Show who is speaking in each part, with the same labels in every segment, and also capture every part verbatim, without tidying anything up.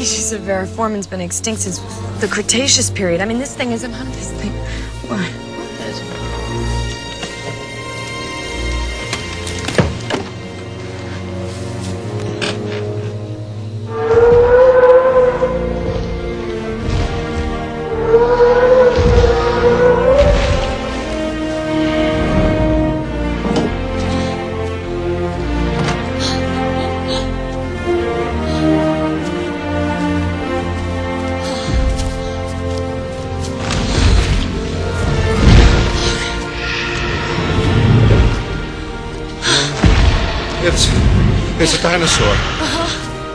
Speaker 1: species of Variformin's been extinct since the Cretaceous period. I mean, this thing is about this thing. What?
Speaker 2: It's, it's a dinosaur.
Speaker 1: Uh-huh.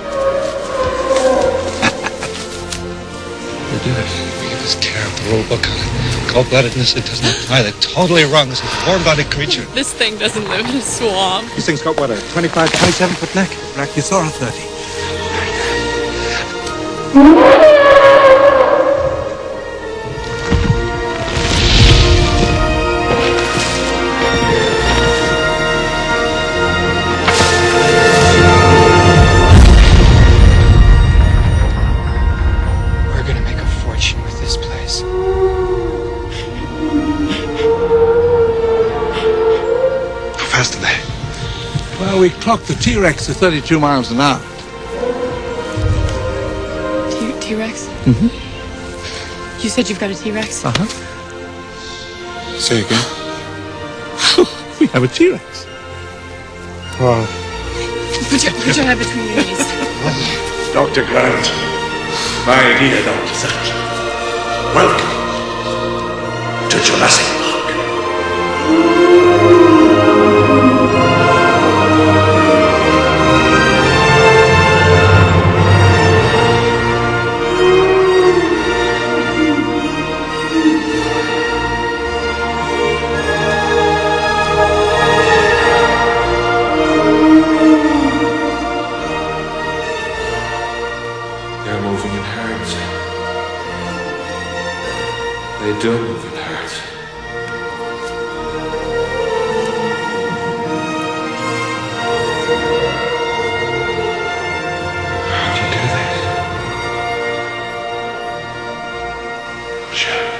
Speaker 2: They do it. We just tear up the rule book on it. Cold-bloodedness, it doesn't apply. They're totally wrong. This is a warm-blooded creature.
Speaker 1: This thing doesn't live in a swamp.
Speaker 2: This thing's got, what, a twenty-five, twenty-seven foot neck? Brachiosaurus thirty.
Speaker 3: Well, we clocked the T-Rex to thirty-two miles an hour.
Speaker 1: T- T-Rex?
Speaker 3: Mm-hmm.
Speaker 1: You said you've got a T-Rex?
Speaker 3: Uh-huh.
Speaker 2: Say again.
Speaker 3: We have a T-Rex.
Speaker 2: Wow.
Speaker 1: Put your, put your head between your knees.
Speaker 4: Doctor Grant, my dear Doctor Sattler, welcome to Jurassic Park. They're moving in herds. They do move in herds. How do you do this? Sure.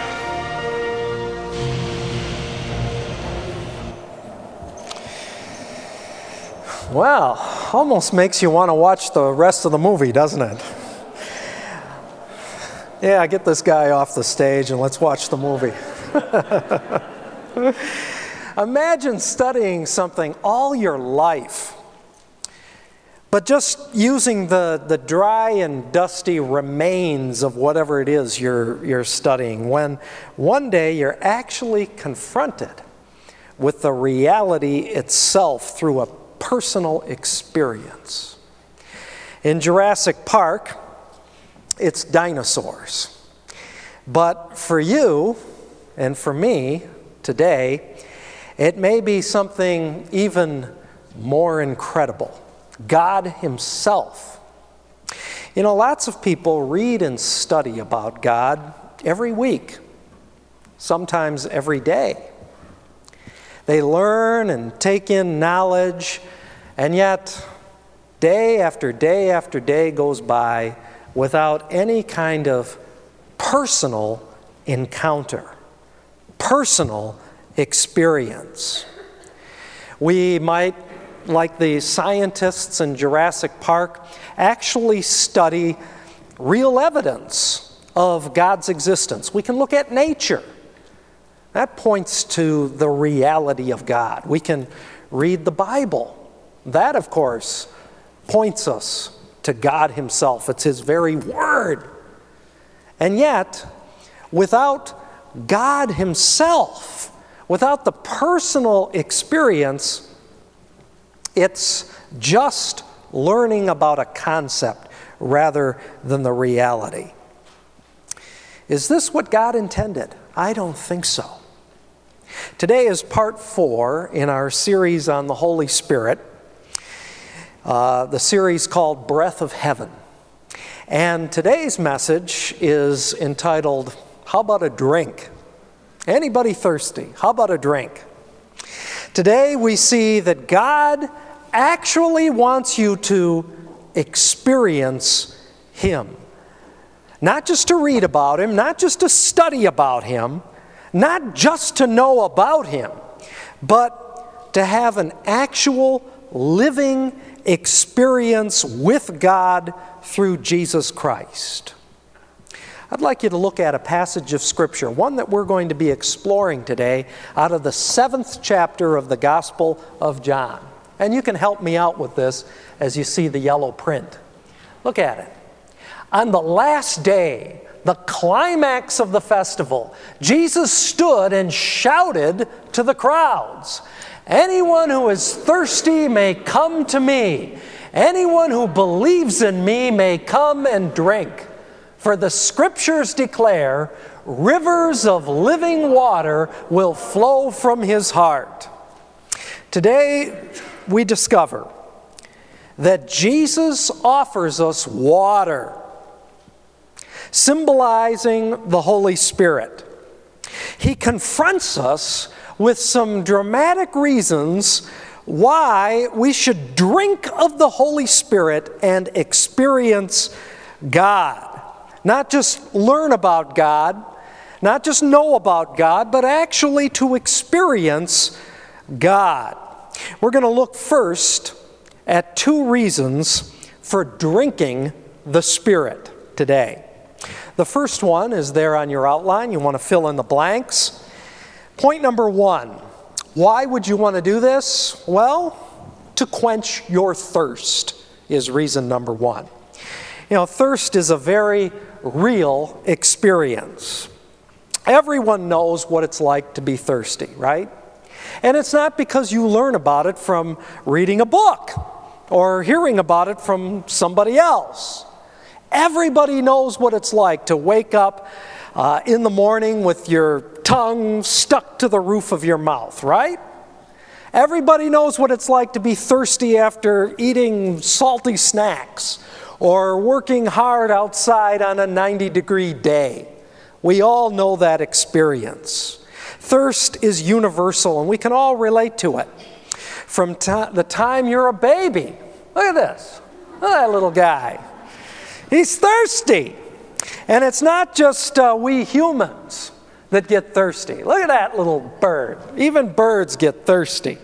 Speaker 5: Well, almost makes you want to watch the rest of the movie, doesn't it? Yeah, get this guy off the stage and let's watch the movie. Imagine studying something all your life, but just using the, the dry and dusty remains of whatever it is you're, you're studying, when one day you're actually confronted with the reality itself through a personal experience. In Jurassic Park, it's dinosaurs. But for you and for me today, it may be something even more incredible. God Himself. You know, lots of people read and study about God every week, sometimes every day. They learn and take in knowledge, and yet day after day after day goes by without any kind of personal encounter, personal experience. We might, like the scientists in Jurassic Park, actually study real evidence of God's existence. We can look at nature. That points to the reality of God. We can read the Bible. That, of course, points us to God Himself. It's His very Word. And yet, without God Himself, without the personal experience, it's just learning about a concept rather than the reality. Is this what God intended? I don't think so. Today is part four in our series on the Holy Spirit, uh, the series called Breath of Heaven. And today's message is entitled, How About a Drink? Anybody thirsty? How about a drink? Today we see that God actually wants you to experience Him. Not just to read about Him, not just to study about Him, not just to know about Him, but to have an actual living experience with God through Jesus Christ. I'd like you to look at a passage of Scripture, one that we're going to be exploring today out of the seventh chapter of the Gospel of John. And you can help me out with this as you see the yellow print. Look at it. On the last day, the climax of the festival, Jesus stood and shouted to the crowds, "Anyone who is thirsty may come to me. Anyone who believes in me may come and drink. For the Scriptures declare, rivers of living water will flow from his heart." Today, we discover that Jesus offers us water, symbolizing the Holy Spirit. He confronts us with some dramatic reasons why we should drink of the Holy Spirit and experience God. Not just learn about God, not just know about God, but actually to experience God. We're going to look first at two reasons for drinking the Spirit today. The first one is there on your outline. You want to fill in the blanks. Point number one, why would you want to do this? Well, to quench your thirst is reason number one. You know, thirst is a very real experience. Everyone knows what it's like to be thirsty, right? And it's not because you learn about it from reading a book or hearing about it from somebody else. Everybody knows what it's like to wake up uh, in the morning with your tongue stuck to the roof of your mouth, right? Everybody knows what it's like to be thirsty after eating salty snacks or working hard outside on a ninety degree day. We all know that experience. Thirst is universal, and we can all relate to it. From t- the time you're a baby, look at this, look at that little guy. He's thirsty. And it's not just uh, we humans that get thirsty. Look at that little bird. Even birds get thirsty.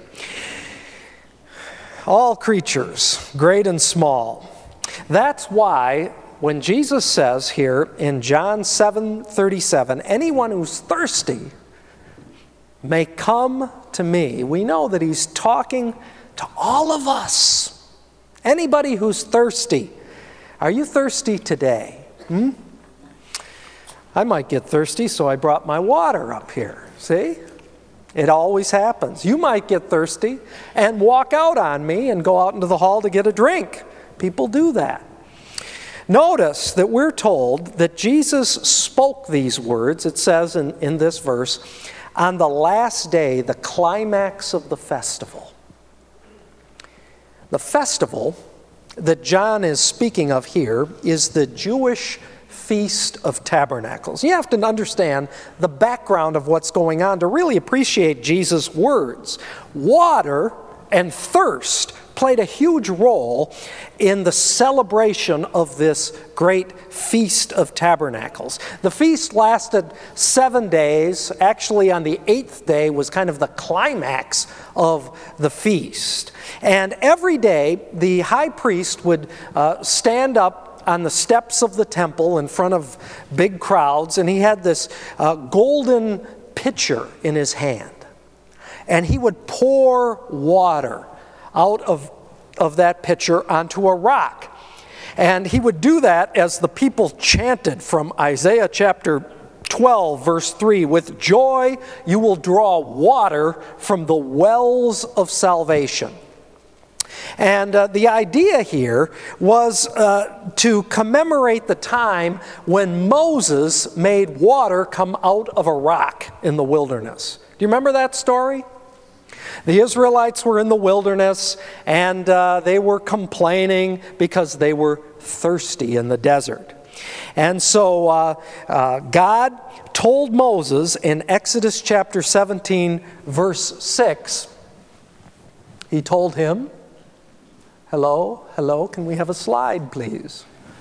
Speaker 5: All creatures, great and small. That's why when Jesus says here in John seven thirty-seven, anyone who's thirsty may come to me, we know that he's talking to all of us. Anybody who's thirsty. Are you thirsty today? Hmm? I might get thirsty, so I brought my water up here. See? It always happens. You might get thirsty and walk out on me and go out into the hall to get a drink. People do that. Notice that we're told that Jesus spoke these words, it says in, in this verse, on the last day, the climax of the festival. The festival that John is speaking of here is the Jewish Feast of Tabernacles. You have to understand the background of what's going on to really appreciate Jesus' words. Water and thirst played a huge role in the celebration of this great Feast of Tabernacles. The feast lasted seven days. Actually, on the eighth day was kind of the climax of the feast. And every day, the high priest would uh, stand up on the steps of the temple in front of big crowds, and he had this uh, golden pitcher in his hand. And he would pour water out of, of that pitcher onto a rock. And he would do that as the people chanted from Isaiah chapter twelve, verse three, "With joy you will draw water from the wells of salvation." And uh, the idea here was uh, to commemorate the time when Moses made water come out of a rock in the wilderness. Do you remember that story? The Israelites were in the wilderness, and uh, they were complaining because they were thirsty in the desert. And so uh, uh, God told Moses in Exodus chapter seventeen, verse six, he told him, hello, hello, can we have a slide, please?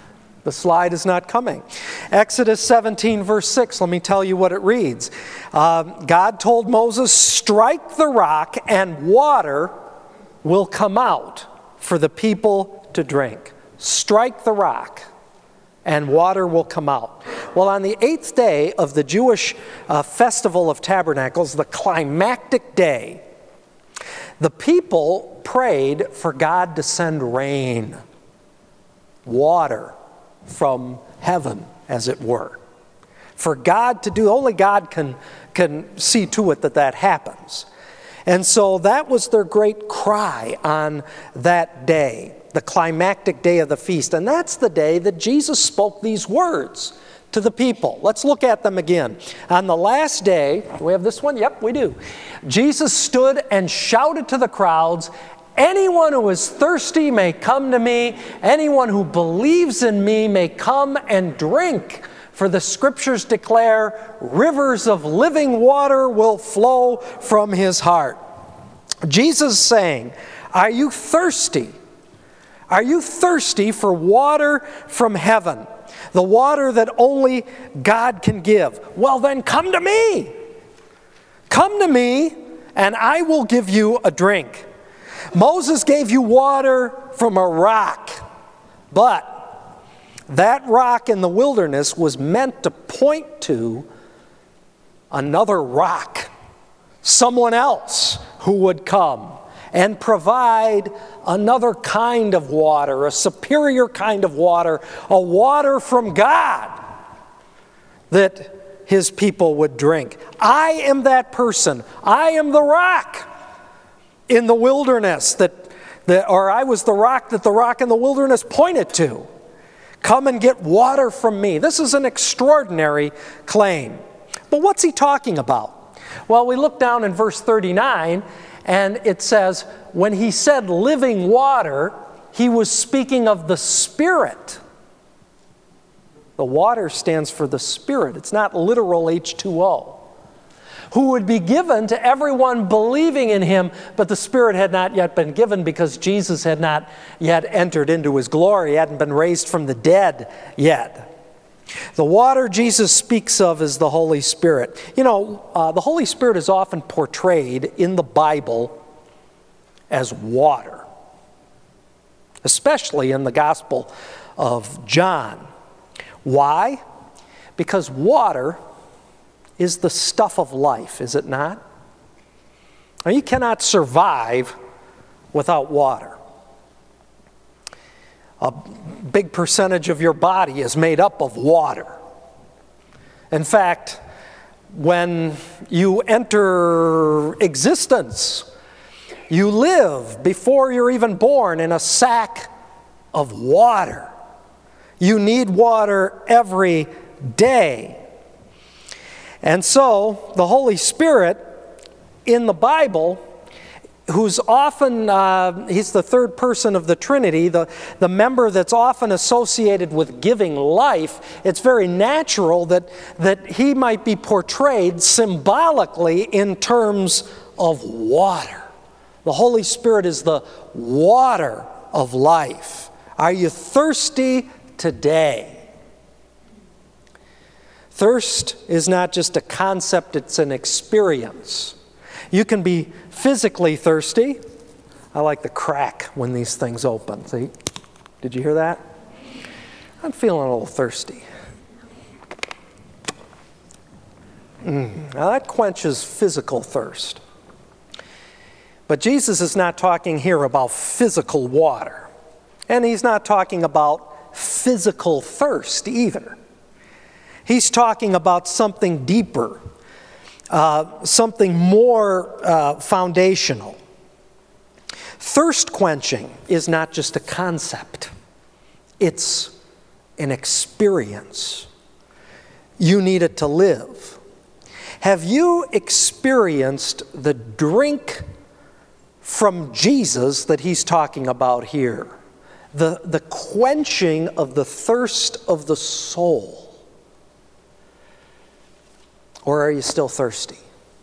Speaker 5: The slide is not coming. Exodus seventeen, verse six, let me tell you what it reads. Uh, God told Moses, strike the rock and water will come out for the people to drink. Strike the rock and water will come out. Well, on the eighth day of the Jewish uh, Festival of Tabernacles, the climactic day, the people prayed for God to send rain, water from heaven, as it were. For God to do, only God can, can see to it that that happens. And so that was their great cry on that day, the climactic day of the feast. And that's the day that Jesus spoke these words to the people. Let's look at them again. On the last day, do we have this one? Yep, we do. Jesus stood and shouted to the crowds, anyone who is thirsty may come to me. Anyone who believes in me may come and drink. For the scriptures declare, rivers of living water will flow from his heart. Jesus is saying, are you thirsty? Are you thirsty for water from heaven? The water that only God can give? Well, then come to me. Come to me and I will give you a drink. Moses gave you water from a rock, but that rock in the wilderness was meant to point to another rock, someone else who would come and provide another kind of water, a superior kind of water, a water from God that his people would drink. I am that person. I am the rock in the wilderness that, that, or I was the rock that the rock in the wilderness pointed to. Come and get water from me. This is an extraordinary claim. But what's he talking about? Well, we look down in verse thirty-nine, and it says, when he said living water, he was speaking of the Spirit. The water stands for the Spirit. It's not literal H two O. Who would be given to everyone believing in him, but the Spirit had not yet been given because Jesus had not yet entered into his glory. He hadn't been raised from the dead yet. The water Jesus speaks of is the Holy Spirit. You know, uh, the Holy Spirit is often portrayed in the Bible as water, especially in the Gospel of John. Why? Because water is the stuff of life, is it not? Now, you cannot survive without water. A big percentage of your body is made up of water. In fact, when you enter existence, you live before you're even born in a sack of water. You need water every day. And so, the Holy Spirit in the Bible, who's often, uh, he's the third person of the Trinity, the, the member that's often associated with giving life, it's very natural that, that he might be portrayed symbolically in terms of water. The Holy Spirit is the water of life. Are you thirsty today? Thirst is not just a concept, it's an experience. You can be physically thirsty. I like the crack when these things open. See? Did you hear that? I'm feeling a little thirsty. Mm. Now that quenches physical thirst. But Jesus is not talking here about physical water. And he's not talking about physical thirst either. He's talking about something deeper, uh, something more uh, foundational. Thirst quenching is not just a concept. It's an experience. You need it to live. Have you experienced the drink from Jesus that he's talking about here? The, the quenching of the thirst of the soul. Or are you still thirsty?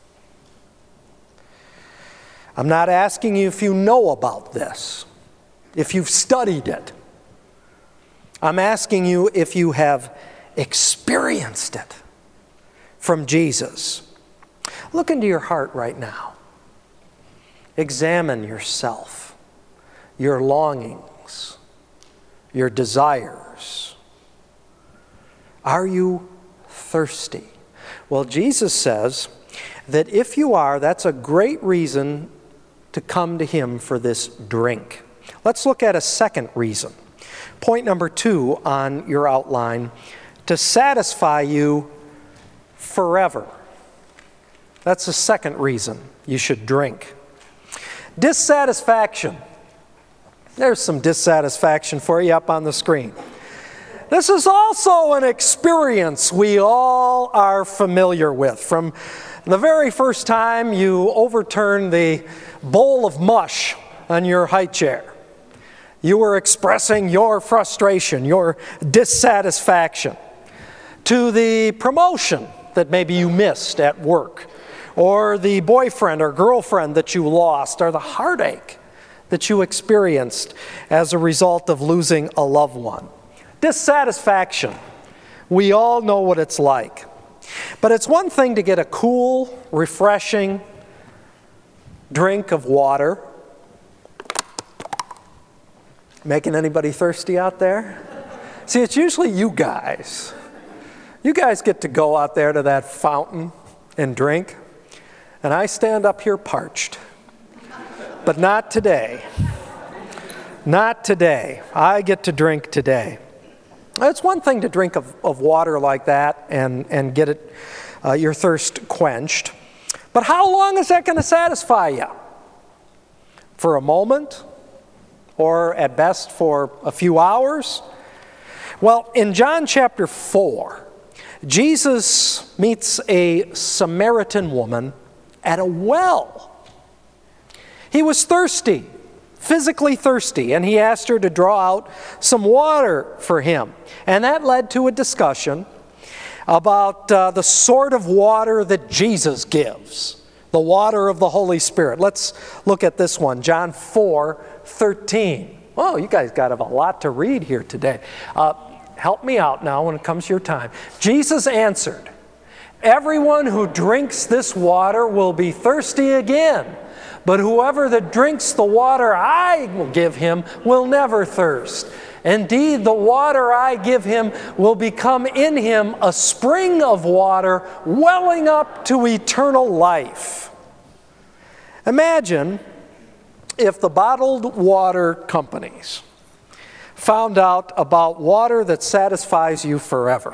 Speaker 5: I'm not asking you if you know about this, if you've studied it. I'm asking you if you have experienced it from Jesus. Look into your heart right now. Examine yourself, your longings, your desires. Are you thirsty? Well, Jesus says that if you are, that's a great reason to come to Him for this drink. Let's look at a second reason. Point number two on your outline, to satisfy you forever. That's the second reason you should drink. Dissatisfaction. There's some dissatisfaction for you up on the screen. This is also an experience we all are familiar with. From the very first time you overturned the bowl of mush on your high chair, you were expressing your frustration, your dissatisfaction, to the promotion that maybe you missed at work, or the boyfriend or girlfriend that you lost, or the heartache that you experienced as a result of losing a loved one. Dissatisfaction. We all know what it's like. But it's one thing to get a cool, refreshing drink of water. Making anybody thirsty out there? See, it's usually you guys. You guys get to go out there to that fountain and drink, and I stand up here parched. But not today. Not today. I get to drink today. It's one thing to drink of, of water like that and, and get it, uh, your thirst quenched. But how long is that going to satisfy you? For a moment? Or at best for a few hours? Well, in John chapter four, Jesus meets a Samaritan woman at a well. He was thirsty, physically thirsty, and he asked her to draw out some water for him. And that led to a discussion about uh, the sort of water that Jesus gives, the water of the Holy Spirit. Let's look at this one, John four thirteen. Oh, you guys got a lot to read here today. Uh, help me out now when it comes to your time. Jesus answered, "Everyone who drinks this water will be thirsty again. But whoever that drinks the water I will give him will never thirst. Indeed, the water I give him will become in him a spring of water welling up to eternal life." Imagine if the bottled water companies found out about water that satisfies you forever.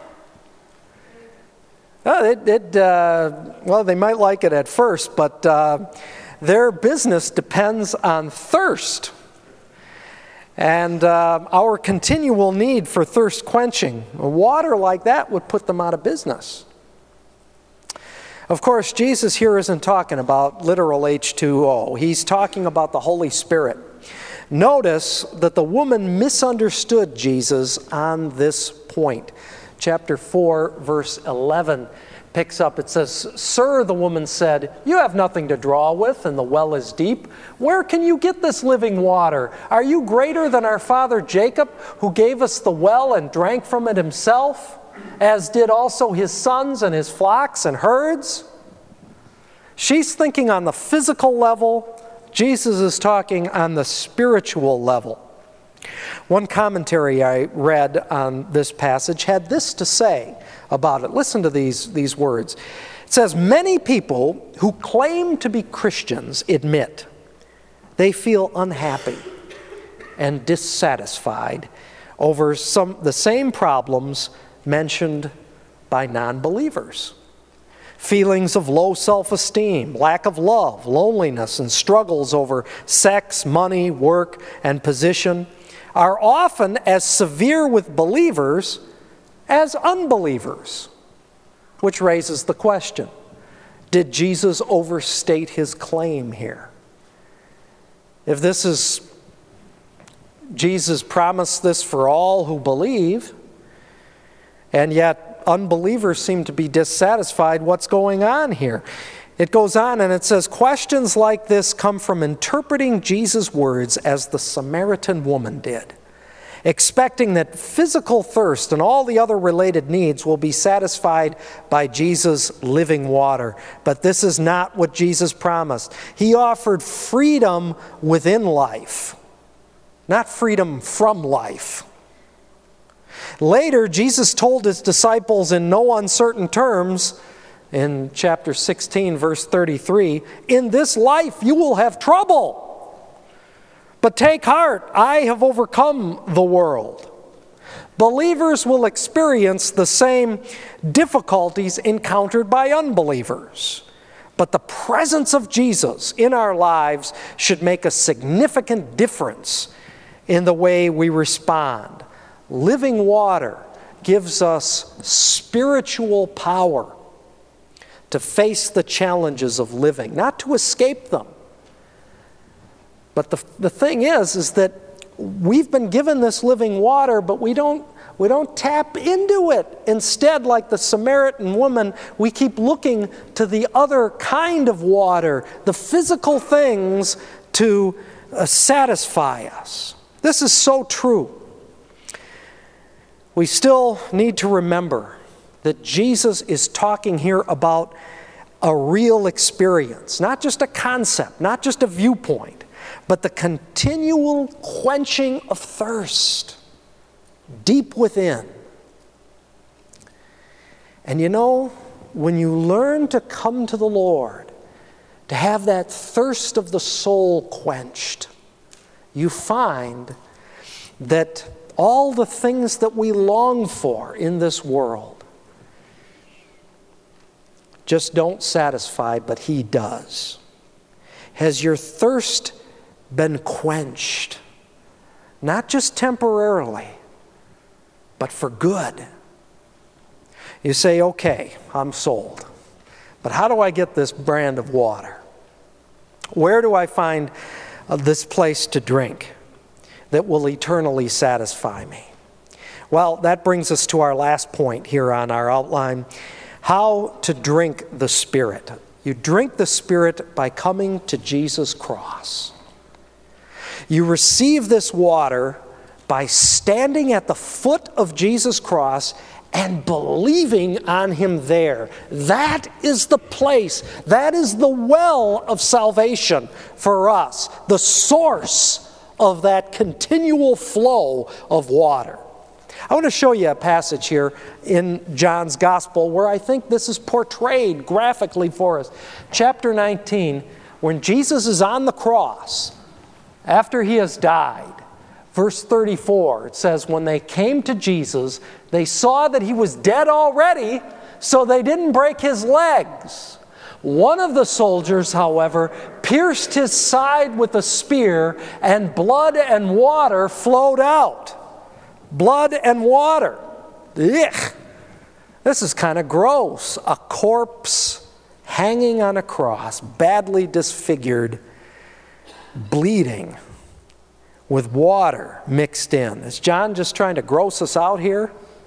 Speaker 5: Uh, it, it, uh, well, they might like it at first, but uh, their business depends on thirst. And uh, our continual need for thirst quenching. Water like that would put them out of business. Of course, Jesus here isn't talking about literal H two O. He's talking about the Holy Spirit. Notice that the woman misunderstood Jesus on this point. Chapter four, verse eleven picks up. It says, "Sir," the woman said, "you have nothing to draw with, and the well is deep. Where can you get this living water? Are you greater than our father Jacob, who gave us the well and drank from it himself, as did also his sons and his flocks and herds?" She's thinking on the physical level. Jesus is talking on the spiritual level. One commentary I read on this passage had this to say about it. Listen to these, these words. It says, "Many people who claim to be Christians admit they feel unhappy and dissatisfied over some the same problems mentioned by non-believers. Feelings of low self-esteem, lack of love, loneliness, and struggles over sex, money, work, and position are often as severe with believers as unbelievers." Which raises the question, did Jesus overstate his claim here? If this is, Jesus promised this for all who believe, and yet unbelievers seem to be dissatisfied, what's going on here? It goes on and it says, questions like this come from interpreting Jesus' words as the Samaritan woman did. expecting that physical thirst and all the other related needs will be satisfied by Jesus' living water. But this is not what Jesus promised. He offered freedom within life, not freedom from life. Later, Jesus told his disciples in no uncertain terms, in chapter sixteen, verse thirty-three, "In this life you will have trouble. But take heart, I have overcome the world." Believers will experience the same difficulties encountered by unbelievers. But the presence of Jesus in our lives should make a significant difference in the way we respond. Living water gives us spiritual power to face the challenges of living, not to escape them. But the, the thing is, is that we've been given this living water, but we don't, we don't tap into it. Instead, like the Samaritan woman, we keep looking to the other kind of water, the physical things to uh, satisfy us. This is so true. We still need to remember that Jesus is talking here about a real experience, not just a concept, not just a viewpoint, but the continual quenching of thirst deep within. And you know, when you learn to come to the Lord, to have that thirst of the soul quenched, you find that all the things that we long for in this world just don't satisfy, but He does. Has your thirst been quenched? Not just temporarily, but for good. You say, okay, I'm sold. But how do I get this brand of water? Where do I find uh, this place to drink that will eternally satisfy me? Well, that brings us to our last point here on our outline: how to drink the Spirit. You drink the Spirit by coming to Jesus' cross. You receive this water by standing at the foot of Jesus' cross and believing on Him there. That is the place, that is the well of salvation for us, the source of that continual flow of water. I want to show you a passage here in John's Gospel where I think this is portrayed graphically for us. Chapter nineteen, when Jesus is on the cross, after He has died, verse thirty-four, it says, when they came to Jesus, they saw that He was dead already, so they didn't break His legs. One of the soldiers, however, pierced His side with a spear, and blood and water flowed out. Blood and water. Ugh. This is kind of gross. A corpse hanging on a cross, badly disfigured, bleeding, with water mixed in. Is John just trying to gross us out here?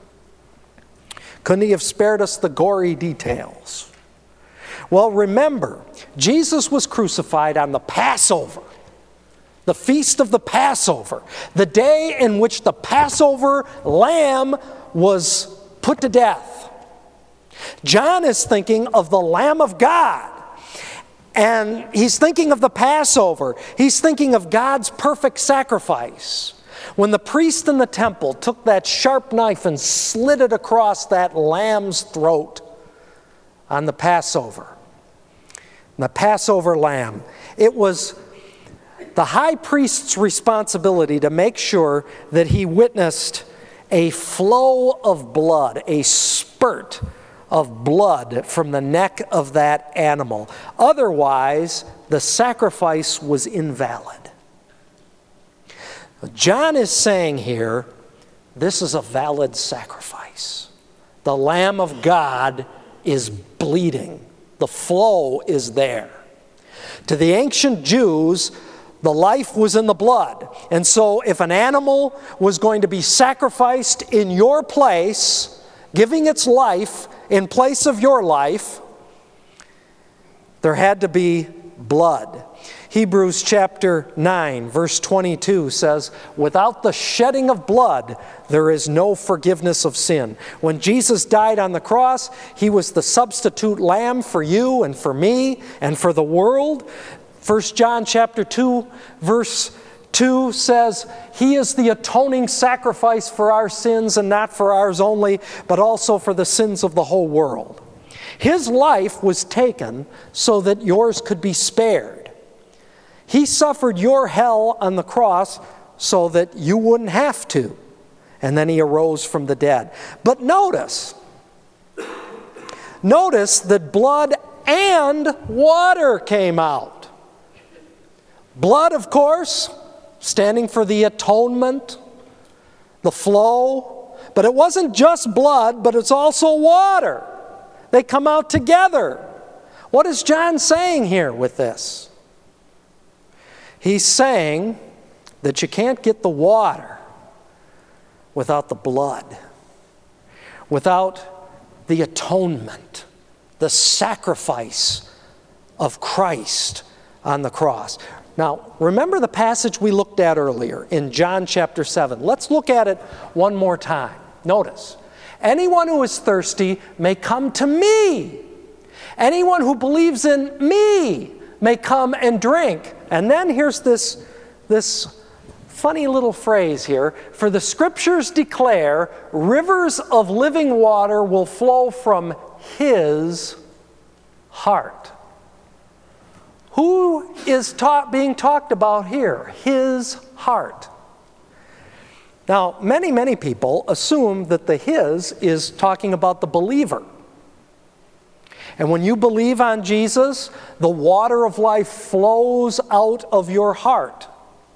Speaker 5: Couldn't he have spared us the gory details? Well, remember, Jesus was crucified on the Passover, the feast of the Passover, the day in which the Passover lamb was put to death. John is thinking of the Lamb of God. And he's thinking of the Passover. He's thinking of God's perfect sacrifice. When the priest in the temple took that sharp knife and slid it across that lamb's throat on the Passover. The Passover lamb. It was the high priest's responsibility to make sure that he witnessed a flow of blood, a spurt of blood from the neck of that animal. Otherwise, the sacrifice was invalid. John is saying here, this is a valid sacrifice. The Lamb of God is bleeding. The flow is there. To the ancient Jews, the life was in the blood. And so if an animal was going to be sacrificed in your place, giving its life in place of your life, there had to be blood. Hebrews chapter nine, verse twenty-two says, without the shedding of blood, there is no forgiveness of sin. When Jesus died on the cross, he was the substitute lamb for you and for me and for the world. First John chapter two, verse two says, he is the atoning sacrifice for our sins, and not for ours only, but also for the sins of the whole world. His life was taken so that yours could be spared. He suffered your hell on the cross so that you wouldn't have to. And then he arose from the dead. But notice, notice that blood and water came out. Blood, of course, standing for the atonement, the flow. But it wasn't just blood, but it's also water. They come out together. What is John saying here with this? He's saying that you can't get the water without the blood, without the atonement, the sacrifice of Christ on the cross. Now, remember the passage we looked at earlier in John chapter seven. Let's look at it one more time. Notice, anyone who is thirsty may come to me. Anyone who believes in me may come and drink. And then here's this, this funny little phrase here. For the scriptures declare, rivers of living water will flow from his heart. Who is ta- being talked about here? His heart. Now, many, many people assume that the his is talking about the believer. And when you believe on Jesus, the water of life flows out of your heart.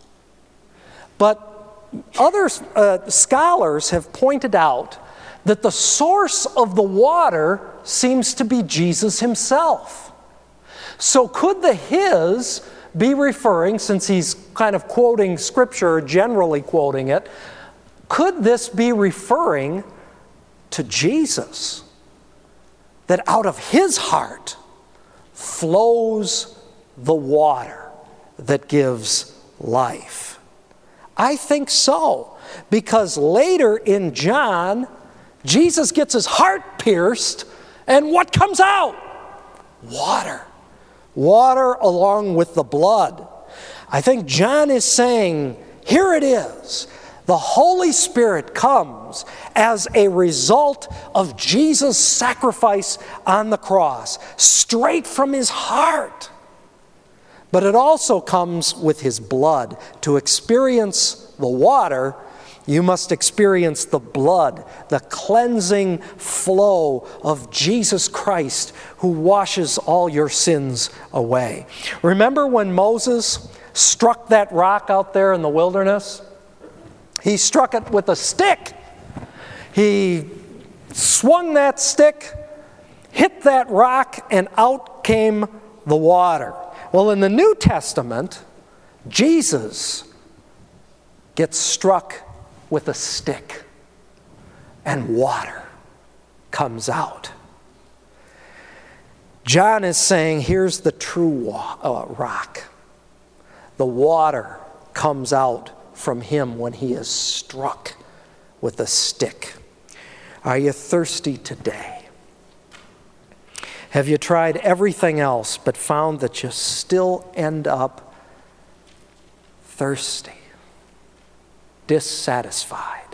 Speaker 5: But other uh, scholars have pointed out that the source of the water seems to be Jesus himself. So could the his be referring, since he's kind of quoting Scripture, or generally quoting it, could this be referring to Jesus? That out of his heart flows the water that gives life. I think so, because later in John, Jesus gets his heart pierced, and what comes out? Water. Water along with the blood. I think John is saying, here it is. The Holy Spirit comes as a result of Jesus' sacrifice on the cross, straight from his heart. But it also comes with his blood. To experience the water, you must experience the blood, the cleansing flow of Jesus Christ, who washes all your sins away. Remember when Moses struck that rock out there in the wilderness? He struck it with a stick. He swung that stick, hit that rock, and out came the water. Well, in the New Testament, Jesus gets struck with a stick, and water comes out. John is saying, here's the true wa- uh, rock. The water comes out from him when he is struck with a stick. Are you thirsty today? Have you tried everything else but found that you still end up thirsty, dissatisfied?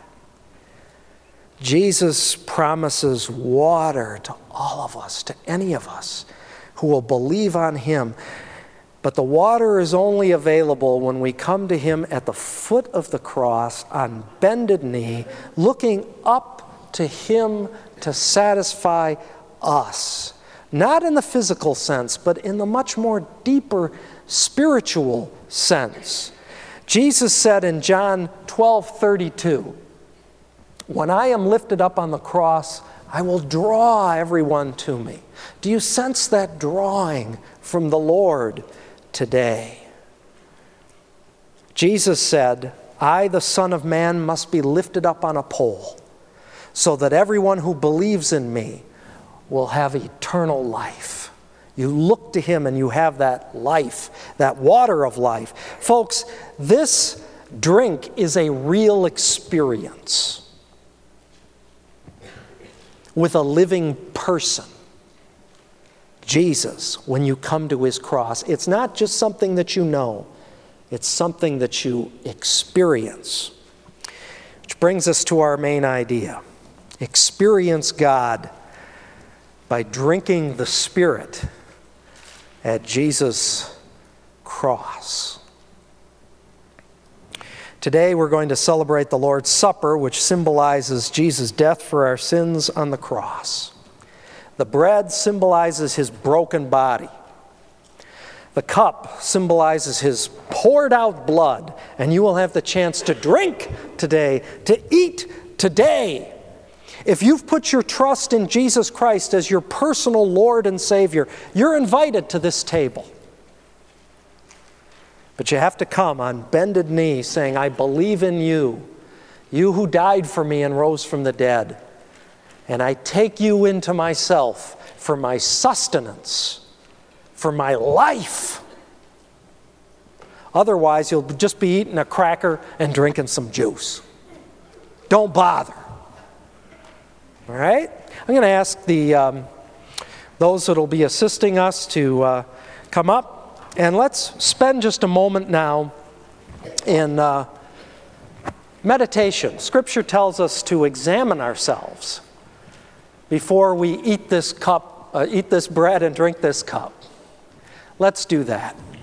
Speaker 5: Jesus promises water to all of us, to any of us who will believe on him. But the water is only available when we come to him at the foot of the cross on bended knee, looking up to him to satisfy us. Not in the physical sense, but in the much more deeper spiritual sense. Jesus said in John twelve thirty-two, when I am lifted up on the cross, I will draw everyone to me. Do you sense that drawing from the Lord today? Jesus said, I, the Son of Man, must be lifted up on a pole so that everyone who believes in me will have eternal life. You look to him and you have that life, that water of life. Folks, this drink is a real experience with a living person. Jesus, when you come to his cross, it's not just something that you know, it's something that you experience. Which brings us to our main idea. Experience God by drinking the Spirit at Jesus' cross. Today we're going to celebrate the Lord's Supper, which symbolizes Jesus' death for our sins on the cross. The bread symbolizes his broken body. The cup symbolizes his poured out blood, and you will have the chance to drink today, to eat today. If you've put your trust in Jesus Christ as your personal Lord and Savior, you're invited to this table. But you have to come on bended knee saying, I believe in you, you who died for me and rose from the dead. And I take you into myself for my sustenance, for my life. Otherwise, you'll just be eating a cracker and drinking some juice. Don't bother. All right? I'm going to ask the um, those that will be assisting us to uh, come up, and let's spend just a moment now in uh, meditation. Scripture tells us to examine ourselves before we eat this cup, uh, eat this bread and drink this cup. Let's do that.